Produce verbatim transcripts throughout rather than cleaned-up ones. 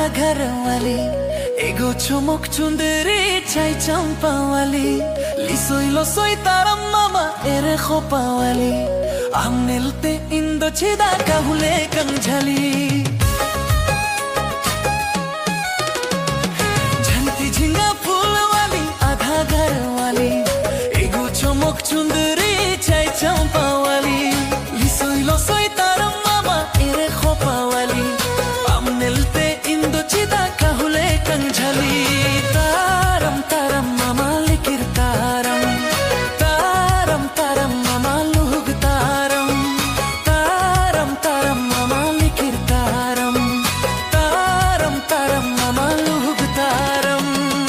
घर वाली एगो चुमुक चुंदरी चाय चंपा वाली लिसोई लोसोई तारम मामा एरे खोपा वाली आमनेलते इंदो चिदा काहुले कंझली झंती झिंगा फूल वाली आधा घर वाली एगो चुमुक चुंदरी चाय चंपा वाली लिसोई लोसोई तारम मामा एरे खोपा वाली आमनेलते इंदो चिदा काहुले कंझली तारम तारम मामा लिकिर तारम तारम तारम मामा लुहुग तारम तारम तारम मामा लिकिर तारम तारम तारम मामा लुहुग तारम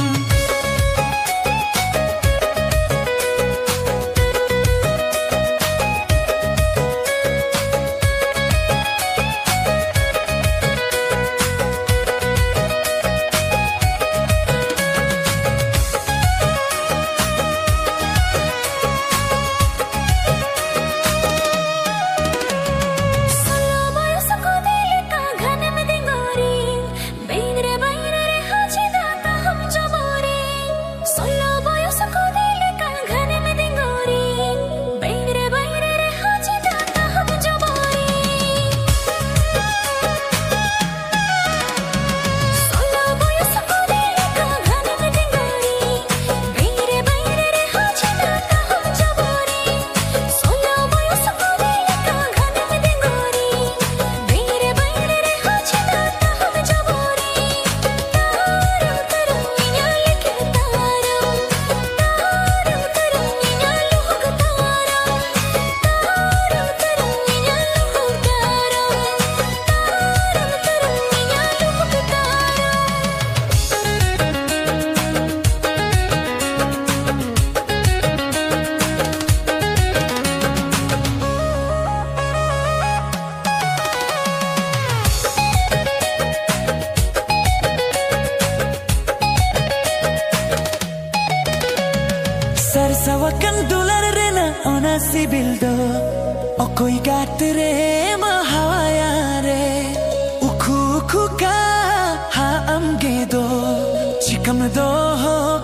Sarsawakan dular rena ona sibildo Okoi gatere mahawaya re Uku uku ka ha amgedo Chikam do